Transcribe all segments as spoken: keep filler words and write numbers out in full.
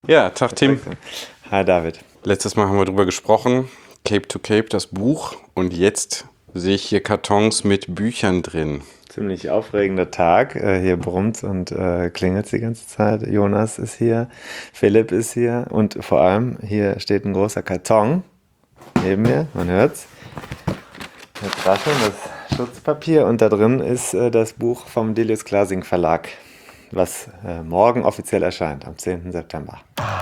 Ja, Tag Tim. Hi David. Letztes Mal haben wir drüber gesprochen, Cape to Cape, das Buch. Und jetzt sehe ich hier Kartons mit Büchern drin. Ziemlich aufregender Tag. Äh, hier brummt und äh, klingelt die ganze Zeit. Jonas ist hier, Philipp ist hier und vor allem hier steht ein großer Karton neben mir. Man hört's. Jetzt rascheln das Schutzpapier und da drin ist äh, das Buch vom Delius Glasing Verlag, was äh, morgen offiziell erscheint, am zehnten September.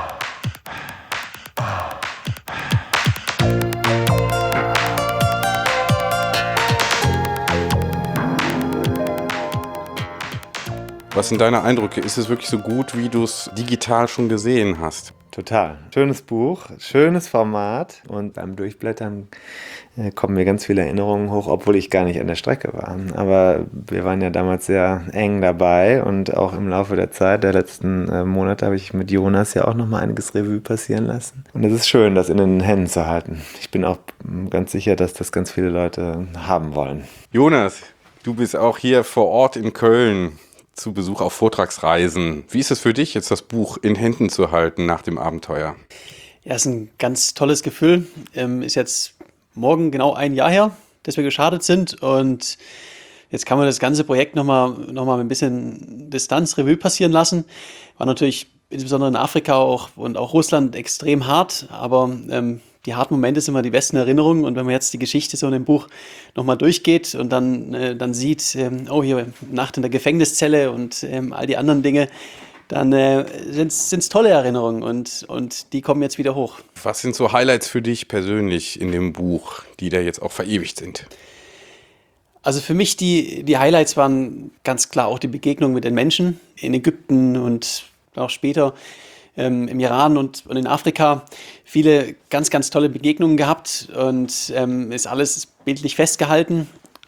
Was sind deine Eindrücke? Ist es wirklich so gut, wie du es digital schon gesehen hast? Total. Schönes Buch, schönes Format und beim Durchblättern äh, kommen mir ganz viele Erinnerungen hoch, obwohl ich gar nicht an der Strecke war. Aber wir waren ja damals sehr eng dabei und auch im Laufe der Zeit, der letzten äh, Monate, habe ich mit Jonas ja auch nochmal einiges Revue passieren lassen. Und es ist schön, das in den Händen zu halten. Ich bin auch ganz sicher, dass das ganz viele Leute haben wollen. Jonas, du bist auch hier vor Ort in Köln zu Besuch auf Vortragsreisen. Wie ist es für dich, jetzt das Buch in Händen zu halten nach dem Abenteuer? Ja, ist ein ganz tolles Gefühl. Ähm, ist jetzt morgen genau ein Jahr her, dass wir gestartet sind und jetzt kann man das ganze Projekt nochmal noch mal mit ein bisschen Distanz Revue passieren lassen. War natürlich insbesondere in Afrika auch und auch Russland extrem hart, aber ähm, die harten Momente sind immer die besten Erinnerungen und wenn man jetzt die Geschichte so in dem Buch nochmal durchgeht und dann, äh, dann sieht, ähm, oh hier Nacht in der Gefängniszelle und ähm, all die anderen Dinge, dann äh, sind es tolle Erinnerungen und, und die kommen jetzt wieder hoch. Was sind so Highlights für dich persönlich in dem Buch, die da jetzt auch verewigt sind? Also für mich die, die Highlights waren ganz klar auch die Begegnung mit den Menschen in Ägypten und auch später ähm, im Iran und, und in Afrika. Viele ganz, ganz tolle Begegnungen gehabt und ähm, ist alles bildlich festgehalten.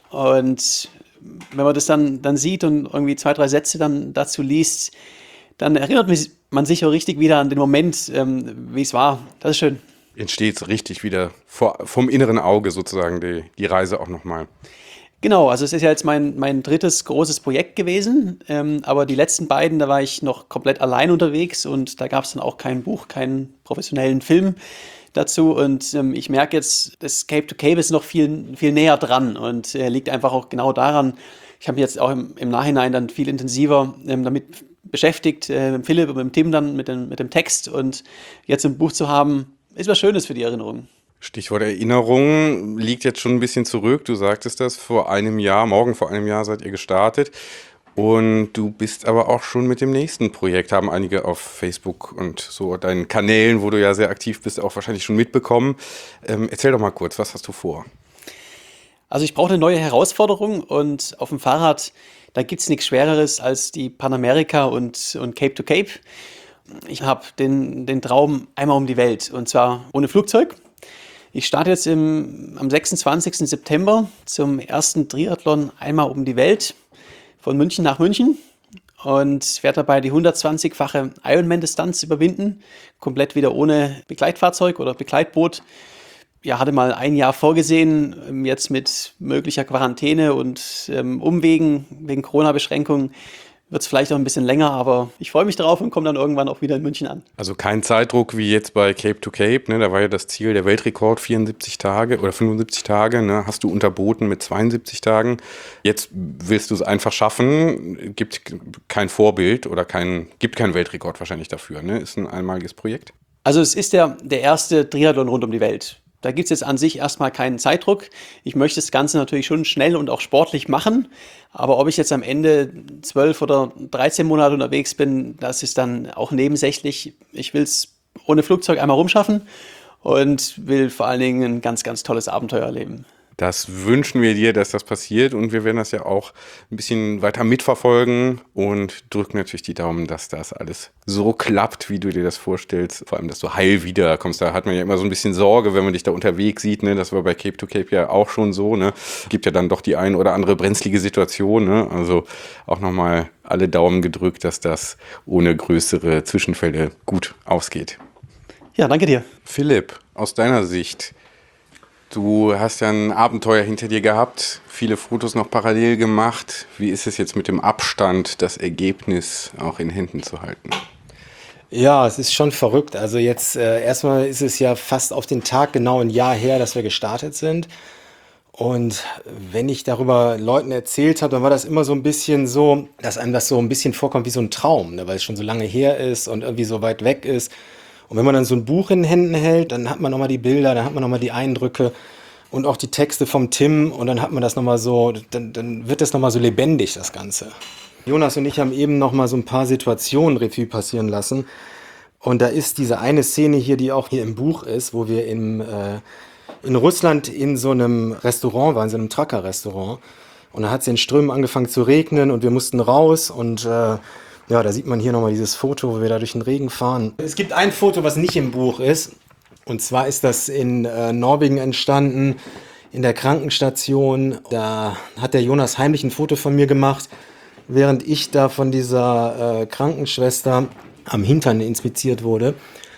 Und wenn man das dann, dann sieht und irgendwie zwei, drei Sätze dann dazu liest, dann erinnert man sich auch richtig wieder an den Moment, ähm, wie es war. Das ist schön. Entsteht richtig wieder vor, vom inneren Auge sozusagen die, die Reise auch nochmal. Genau, also es ist ja jetzt mein, mein drittes großes Projekt gewesen, ähm, aber die letzten beiden, da war ich noch komplett allein unterwegs und da gab es dann auch kein Buch, keinen professionellen Film dazu und ähm, ich merke jetzt, das Cape to Cape ist noch viel, viel näher dran und äh, liegt einfach auch genau daran, ich habe mich jetzt auch im, im Nachhinein dann viel intensiver ähm, damit beschäftigt, äh, mit Philipp und mit Tim dann mit dem, mit dem Text und jetzt ein Buch zu haben, ist was Schönes für die Erinnerung. Stichwort Erinnerung liegt jetzt schon ein bisschen zurück. Du sagtest das, vor einem Jahr, morgen vor einem Jahr seid ihr gestartet. Und du bist aber auch schon mit dem nächsten Projekt, haben einige auf Facebook und so deinen Kanälen, wo du ja sehr aktiv bist, auch wahrscheinlich schon mitbekommen. Ähm, erzähl doch mal kurz, was hast du vor? Also ich brauche eine neue Herausforderung und auf dem Fahrrad, da gibt es nichts Schwereres als die Panamerika und, und Cape to Cape. Ich habe den, den Traum einmal um die Welt und zwar ohne Flugzeug. Ich starte jetzt im, am sechsundzwanzigsten September zum ersten Triathlon einmal um die Welt, von München nach München und werde dabei die hundertzwanzig-fache Ironman-Distanz überwinden, komplett wieder ohne Begleitfahrzeug oder Begleitboot. Ja, hatte mal ein Jahr vorgesehen, jetzt mit möglicher Quarantäne und ähm, Umwegen wegen Corona-Beschränkungen. Wird es vielleicht auch ein bisschen länger, aber ich freue mich drauf und komme dann irgendwann auch wieder in München an. Also kein Zeitdruck wie jetzt bei Cape to Cape, ne? Da war ja das Ziel, der Weltrekord vierundsiebzig Tage oder fünfundsiebzig Tage, ne? Hast du unterboten mit zweiundsiebzig Tagen. Jetzt willst du es einfach schaffen, gibt kein Vorbild oder kein, gibt keinen Weltrekord wahrscheinlich dafür, ne? Ist ein einmaliges Projekt. Also es ist der, der erste Triathlon rund um die Welt. Da gibt es jetzt an sich erstmal keinen Zeitdruck. Ich möchte das Ganze natürlich schon schnell und auch sportlich machen. Aber ob ich jetzt am Ende zwölf oder dreizehn Monate unterwegs bin, das ist dann auch nebensächlich. Ich will es ohne Flugzeug einmal rumschaffen und will vor allen Dingen ein ganz, ganz tolles Abenteuer erleben. Das wünschen wir dir, dass das passiert und wir werden das ja auch ein bisschen weiter mitverfolgen und drücken natürlich die Daumen, dass das alles so klappt, wie du dir das vorstellst. Vor allem, dass du heil wiederkommst. Da hat man ja immer so ein bisschen Sorge, wenn man dich da unterwegs sieht. Ne? Das war bei Cape to Cape ja auch schon so. Ne? Gibt ja dann doch die ein oder andere brenzlige Situation. Ne? Also auch nochmal alle Daumen gedrückt, dass das ohne größere Zwischenfälle gut ausgeht. Ja, danke dir. Philipp, aus deiner Sicht, du hast ja ein Abenteuer hinter dir gehabt, viele Fotos noch parallel gemacht. Wie ist es jetzt mit dem Abstand, das Ergebnis auch in Händen zu halten? Ja, es ist schon verrückt. Also jetzt äh, erstmal ist es ja fast auf den Tag genau ein Jahr her, dass wir gestartet sind. Und wenn ich darüber Leuten erzählt habe, dann war das immer so ein bisschen so, dass einem das so ein bisschen vorkommt wie so ein Traum, ne? Weil es schon so lange her ist und irgendwie so weit weg ist. Und wenn man dann so ein Buch in den Händen hält, dann hat man nochmal die Bilder, dann hat man nochmal die Eindrücke und auch die Texte vom Tim und dann hat man das nochmal so, dann, dann wird das nochmal so lebendig, das Ganze. Jonas und ich haben eben nochmal so ein paar Situationen Revue passieren lassen. Und da ist diese eine Szene hier, die auch hier im Buch ist, wo wir im, äh, in Russland in so einem Restaurant waren, in so einem Trucker-Restaurant. Und da hat es in Strömen angefangen zu regnen und wir mussten raus. Und äh, ja, da sieht man hier nochmal dieses Foto, wo wir da durch den Regen fahren. Es gibt ein Foto, was nicht im Buch ist. Und zwar ist das in äh, Norwegen entstanden, in der Krankenstation. Da hat der Jonas heimlich ein Foto von mir gemacht, während ich da von dieser äh, Krankenschwester am Hintern inspiziert wurde.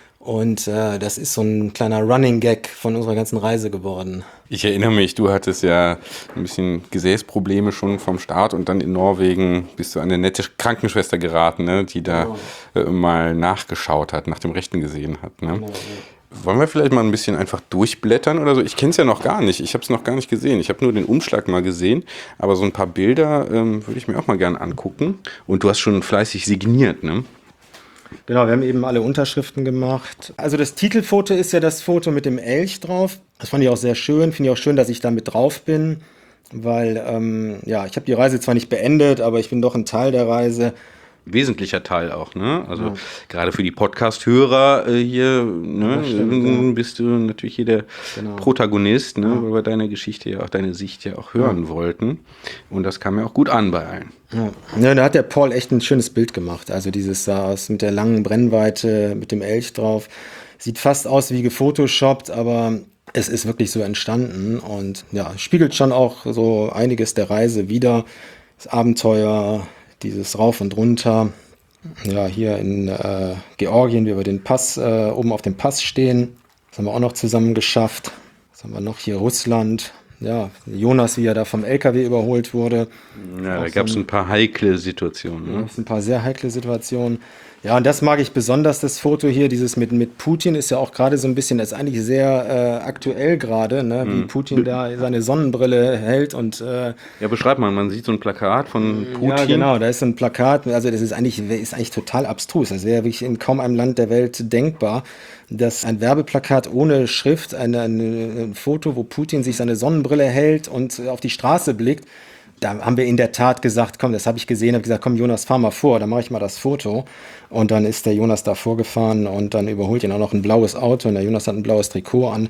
Und äh, das ist so ein kleiner Running Gag von unserer ganzen Reise geworden. Ich erinnere mich, du hattest ja ein bisschen Gesäßprobleme schon vom Start und dann in Norwegen bist du an eine nette Krankenschwester geraten, ne, die da genau. äh, mal nachgeschaut hat, nach dem Rechten gesehen hat. Ne? Genau, ja. Wollen wir vielleicht mal ein bisschen einfach durchblättern oder so? Ich kenne es ja noch gar nicht. Ich habe es noch gar nicht gesehen. Ich habe nur den Umschlag mal gesehen. Aber so ein paar Bilder ähm, würde ich mir auch mal gerne angucken. Und du hast schon fleißig signiert, ne? Genau, wir haben eben alle Unterschriften gemacht. Also das Titelfoto ist ja das Foto mit dem Elch drauf. Das fand ich auch sehr schön. Finde ich auch schön, dass ich da mit drauf bin. Weil, ähm, ja, ich habe die Reise zwar nicht beendet, aber ich bin doch ein Teil der Reise. Wesentlicher Teil auch, ne? Also ja. Gerade für die Podcast-Hörer äh, hier, ne, ja, stimmt, ja. Bist du natürlich hier der genau. Protagonist, ne? Ja. Weil wir deine Geschichte ja auch, deine Sicht ja auch hören ja. wollten. Und das kam ja auch gut an bei allen. Ja. Ja, da hat der Paul echt ein schönes Bild gemacht. Also dieses aus mit der langen Brennweite, mit dem Elch drauf. Sieht fast aus wie gefotoshoppt, aber es ist wirklich so entstanden und ja, spiegelt schon auch so einiges der Reise wider. Das Abenteuer, dieses Rauf und Runter, ja, hier in äh, Georgien, wie wir den Pass, äh, oben auf dem Pass stehen. Das haben wir auch noch zusammen geschafft. Was haben wir noch hier? Russland. Ja, Jonas, wie er da vom L K W überholt wurde. Ja, da gab es so ein paar heikle Situationen. Ne? Ja, ein paar sehr heikle Situationen. Ja, und das mag ich besonders, das Foto hier, dieses mit, mit Putin ist ja auch gerade so ein bisschen, das ist eigentlich sehr äh, aktuell gerade, ne? Wie hm. Putin da seine Sonnenbrille hält und äh, ja, beschreib mal, man sieht so ein Plakat von Putin. Ja, genau, da ist so ein Plakat, also das ist eigentlich, ist eigentlich total abstrus, das wäre wirklich in kaum einem Land der Welt denkbar, dass ein Werbeplakat ohne Schrift, eine, eine, ein Foto, wo Putin sich seine Sonnenbrille hält und auf die Straße blickt. Da haben wir in der Tat gesagt, komm, das habe ich gesehen, habe gesagt, komm Jonas, fahr mal vor, dann mache ich mal das Foto. Und dann ist der Jonas da vorgefahren und dann überholt ihn auch noch ein blaues Auto und der Jonas hat ein blaues Trikot an.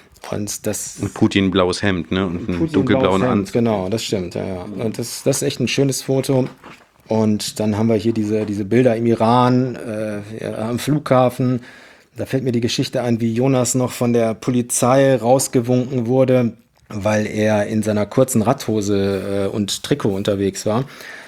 Und das und Putin ein blaues Hemd, ne? Und einen dunkelblauen Anzug. Genau, das stimmt, ja, ja. Und das, das ist echt ein schönes Foto. Und dann haben wir hier diese, diese Bilder im Iran, äh, ja, am Flughafen. Da fällt mir die Geschichte ein, wie Jonas noch von der Polizei rausgewunken wurde, weil er in seiner kurzen Radhose äh, und Trikot unterwegs war.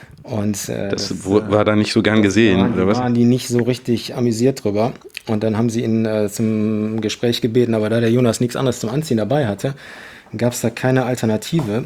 Und, äh, das, das war da nicht so gern gesehen, waren, oder was? waren die nicht so richtig amüsiert drüber. Und dann haben sie ihn äh, zum Gespräch gebeten, aber da der Jonas nichts anderes zum Anziehen dabei hatte, gab es da keine Alternative.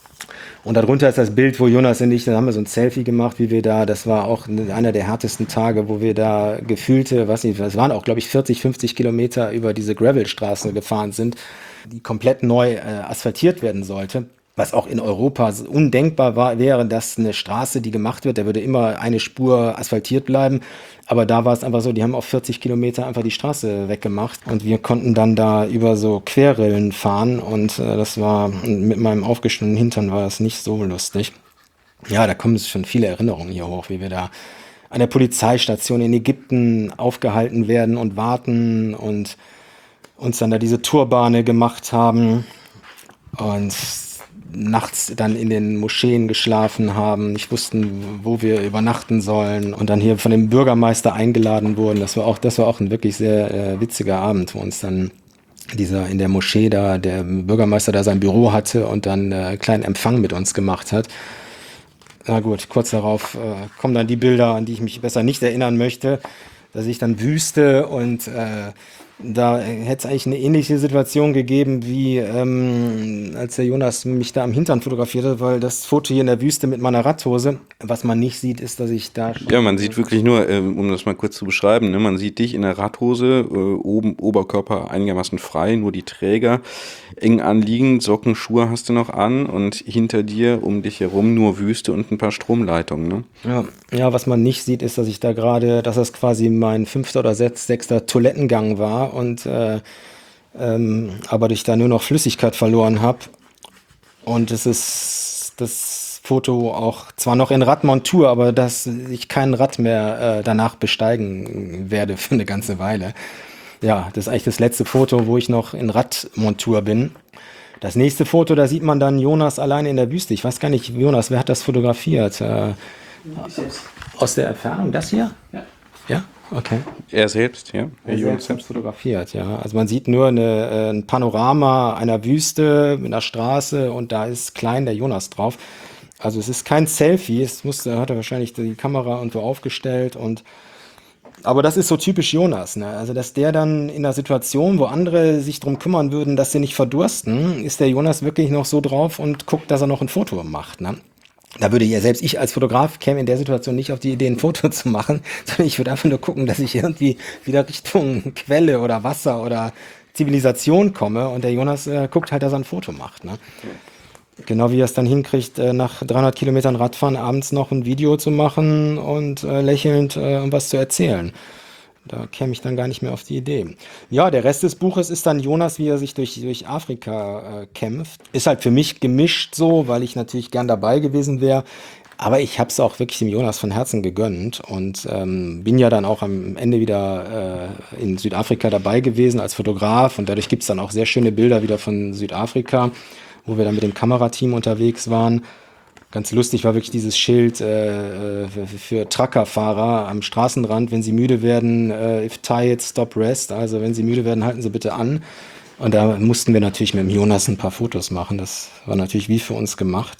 Und darunter ist das Bild, wo Jonas und ich, da haben wir so ein Selfie gemacht, wie wir da, das war auch einer der härtesten Tage, wo wir da gefühlte, was nicht, es waren auch, glaube ich, vierzig, fünfzig Kilometer über diese Gravelstraßen gefahren sind, die komplett neu äh, asphaltiert werden sollte. Was auch in Europa undenkbar war, wäre, dass eine Straße, die gemacht wird, da würde immer eine Spur asphaltiert bleiben. Aber da war es einfach so, die haben auf vierzig Kilometer einfach die Straße weggemacht. Und wir konnten dann da über so Querrillen fahren. Und äh, das war, mit meinem aufgeschnittenen Hintern war das nicht so lustig. Ja, da kommen schon viele Erinnerungen hier hoch, wie wir da an der Polizeistation in Ägypten aufgehalten werden und warten und uns dann da diese Turbane gemacht haben. Und nachts dann in den Moscheen geschlafen haben, nicht wussten, wo wir übernachten sollen und dann hier von dem Bürgermeister eingeladen wurden. Das war auch, das war auch ein wirklich sehr äh, witziger Abend, wo uns dann dieser in der Moschee da, der Bürgermeister da sein Büro hatte und dann äh, kleinen Empfang mit uns gemacht hat. Na gut, kurz darauf äh, kommen dann die Bilder, an die ich mich besser nicht erinnern möchte, dass ich dann Wüste und äh, Da hätte es eigentlich eine ähnliche Situation gegeben, wie ähm, als der Jonas mich da am Hintern fotografierte, weil das Foto hier in der Wüste mit meiner Radhose, was man nicht sieht, ist, dass ich da schon... Ja, man sieht wirklich nur, äh, um das mal kurz zu beschreiben, ne, man sieht dich in der Radhose, äh, oben Oberkörper einigermaßen frei, nur die Träger eng anliegend, Socken, Schuhe hast du noch an und hinter dir, um dich herum, nur Wüste und ein paar Stromleitungen. Ne? Ja, ja, was man nicht sieht, ist, dass ich da gerade, dass das quasi mein fünfter oder sechs, sechster Toilettengang war und äh, ähm, aber ich da nur noch Flüssigkeit verloren habe. Und es ist das Foto auch zwar noch in Radmontur, aber dass ich kein Rad mehr äh, danach besteigen werde für eine ganze Weile. Ja, das ist eigentlich das letzte Foto, wo ich noch in Radmontur bin. Das nächste Foto, da sieht man dann Jonas alleine in der Wüste. Ich weiß gar nicht, Jonas, wer hat das fotografiert? Äh, aus der Entfernung, das hier? Ja. Ja? Okay. Er selbst, ja. Er selbst, selbst fotografiert, ja. Also man sieht nur eine, äh, ein Panorama einer Wüste mit einer Straße und da ist klein der Jonas drauf. Also es ist kein Selfie, es musste, hat er wahrscheinlich die Kamera irgendwo aufgestellt und aber das ist so typisch Jonas, ne? Also dass der dann in einer Situation, wo andere sich drum kümmern würden, dass sie nicht verdursten, ist der Jonas wirklich noch so drauf und guckt, dass er noch ein Foto macht, ne? Da würde ja selbst ich als Fotograf käme in der Situation nicht auf die Idee, ein Foto zu machen, sondern ich würde einfach nur gucken, dass ich irgendwie wieder Richtung Quelle oder Wasser oder Zivilisation komme und der Jonas äh, guckt halt, dass er ein Foto macht, ne? Genau wie er es dann hinkriegt, äh, nach dreihundert Kilometern Radfahren abends noch ein Video zu machen und äh, lächelnd äh, was zu erzählen. Da käme ich dann gar nicht mehr auf die Idee. Ja, der Rest des Buches ist dann Jonas, wie er sich durch, durch Afrika äh, kämpft. Ist halt für mich gemischt so, weil ich natürlich gern dabei gewesen wäre. Aber ich habe es auch wirklich dem Jonas von Herzen gegönnt und ähm, bin ja dann auch am Ende wieder äh, in Südafrika dabei gewesen als Fotograf. Und dadurch gibt es dann auch sehr schöne Bilder wieder von Südafrika, wo wir dann mit dem Kamerateam unterwegs waren. Ganz lustig war wirklich dieses Schild äh, für, für Truckerfahrer am Straßenrand, wenn sie müde werden, äh, if tired, stop rest. Also wenn sie müde werden, halten sie bitte an. Und da mussten wir natürlich mit dem Jonas ein paar Fotos machen. Das war natürlich wie für uns gemacht.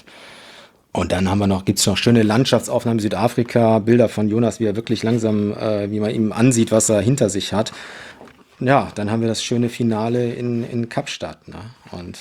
Und dann haben wir noch, gibt's noch schöne Landschaftsaufnahmen in Südafrika, Bilder von Jonas, wie er wirklich langsam, äh, wie man ihm ansieht, was er hinter sich hat. Ja, dann haben wir das schöne Finale in, in Kapstadt. Ne? Und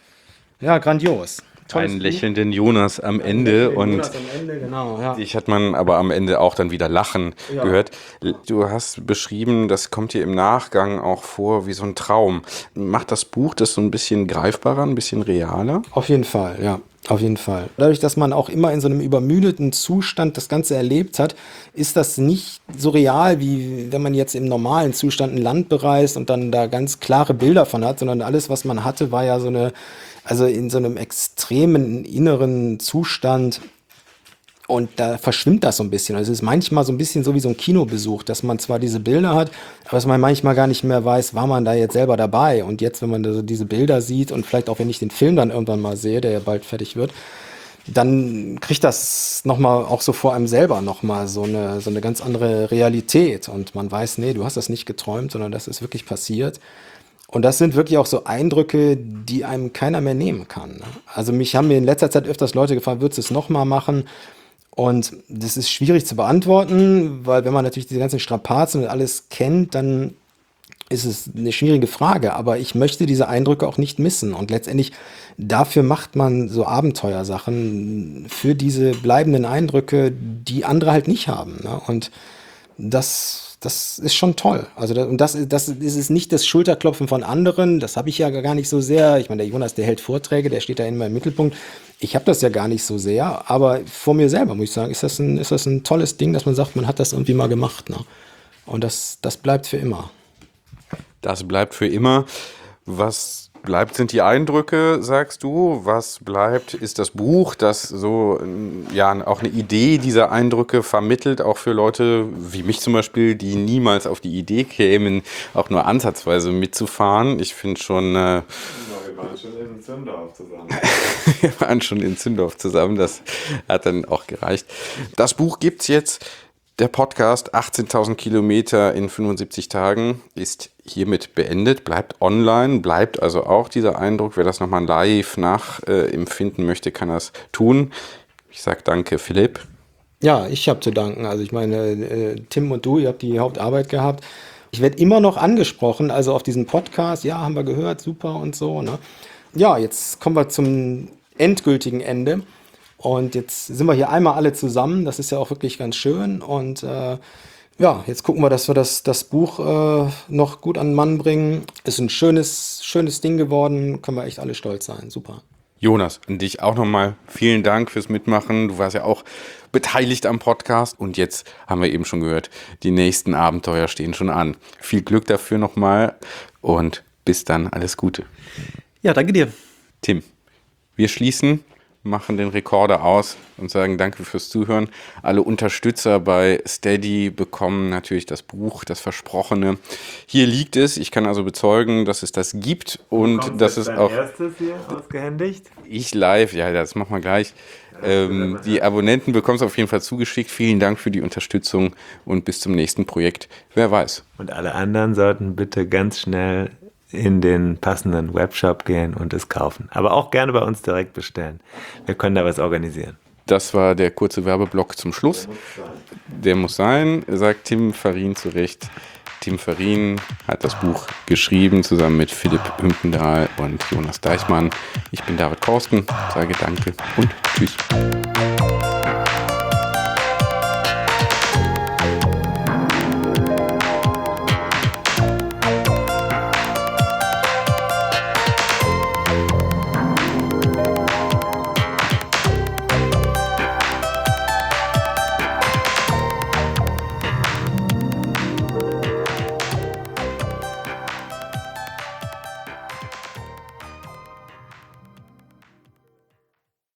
ja, grandios. Einen lächelnden Jonas am Ende und Jonas am Ende, genau, ja. dich hat man aber am Ende auch dann wieder lachen Ja. gehört. Du hast beschrieben, das kommt dir im Nachgang auch vor wie so ein Traum. Macht das Buch das so ein bisschen greifbarer, ein bisschen realer? Auf jeden Fall, ja. Auf jeden Fall. Dadurch, dass man auch immer in so einem übermüdeten Zustand das Ganze erlebt hat, ist das nicht so real, wie wenn man jetzt im normalen Zustand ein Land bereist und dann da ganz klare Bilder von hat, sondern alles, was man hatte, war ja so eine, also in so einem extremen inneren Zustand. Und da verschwimmt das so ein bisschen. Also es ist manchmal so ein bisschen so wie so ein Kinobesuch, dass man zwar diese Bilder hat, aber dass man manchmal gar nicht mehr weiß, war man da jetzt selber dabei. Und jetzt, wenn man da so diese Bilder sieht und vielleicht auch, wenn ich den Film dann irgendwann mal sehe, der ja bald fertig wird, dann kriegt das nochmal auch so vor einem selber nochmal so eine, so eine ganz andere Realität. Und man weiß, nee, du hast das nicht geträumt, sondern das ist wirklich passiert. Und das sind wirklich auch so Eindrücke, die einem keiner mehr nehmen kann. Ne? Also mich haben mir in letzter Zeit öfters Leute gefragt, würdest du es nochmal machen? Und das ist schwierig zu beantworten, weil wenn man natürlich diese ganzen Strapazen und alles kennt, dann ist es eine schwierige Frage. Aber ich möchte diese Eindrücke auch nicht missen. Und letztendlich dafür macht man so Abenteuersachen, für diese bleibenden Eindrücke, die andere halt nicht haben. Ne? Und das, das ist schon toll. Also das, und das, das ist es nicht das Schulterklopfen von anderen. Das habe ich ja gar nicht so sehr. Ich meine, der Jonas, der hält Vorträge, der steht da immer im Mittelpunkt. Ich habe das ja gar nicht so sehr, aber vor mir selber muss ich sagen, ist das ein, ist das ein tolles Ding, dass man sagt, man hat das irgendwie mal gemacht. Ne? Und das, das bleibt für immer. Das bleibt für immer. Was bleibt, sind die Eindrücke, sagst du. Was bleibt, ist das Buch, das so ja auch eine Idee dieser Eindrücke vermittelt, auch für Leute wie mich zum Beispiel, die niemals auf die Idee kämen, auch nur ansatzweise mitzufahren. Ich finde schon... Äh, Wir waren schon in Zündorf zusammen. Wir waren schon in Zündorf zusammen, das hat dann auch gereicht. Das Buch gibt's jetzt, der Podcast achtzehntausend Kilometer in fünfundsiebzig Tagen ist hiermit beendet, bleibt online, bleibt also auch dieser Eindruck. Wer das nochmal live nachempfinden äh, möchte, kann das tun. Ich sage danke, Philipp. Ja, ich habe zu danken. Also ich meine, äh, Tim und du, ihr habt die Hauptarbeit gehabt. Ich werde immer noch angesprochen, also auf diesen Podcast, ja, haben wir gehört, super und so. Ne? Ja, jetzt kommen wir zum endgültigen Ende. Und jetzt sind wir hier einmal alle zusammen. Das ist ja auch wirklich ganz schön. Und äh, ja, jetzt gucken wir, dass wir das, das Buch äh, noch gut an den Mann bringen. Ist ein schönes, schönes Ding geworden. Können wir echt alle stolz sein. Super. Jonas, an dich auch nochmal vielen Dank fürs Mitmachen. Du warst ja auch beteiligt am Podcast. Und jetzt haben wir eben schon gehört, die nächsten Abenteuer stehen schon an. Viel Glück dafür nochmal und bis dann, alles Gute. Ja, danke dir. Tim, wir schließen, machen den Rekorder aus und sagen danke fürs Zuhören. Alle Unterstützer bei Steady bekommen natürlich das Buch, das Versprochene. Hier liegt es. Ich kann also bezeugen, dass es das gibt und dass es auch... erstes hier ausgehändigt? Ich live, ja, das machen wir gleich. Ähm, die Abonnenten bekommen es auf jeden Fall zugeschickt. Vielen Dank für die Unterstützung und bis zum nächsten Projekt. Wer weiß. Und alle anderen sollten bitte ganz schnell in den passenden Webshop gehen und es kaufen. Aber auch gerne bei uns direkt bestellen. Wir können da was organisieren. Das war der kurze Werbeblock zum Schluss. Der muss sein, sagt Tim Farin zu Recht. Tim Farin hat das Buch geschrieben, zusammen mit Philipp Hümpendahl und Jonas Deichmann. Ich bin David Korsten, sage danke und tschüss.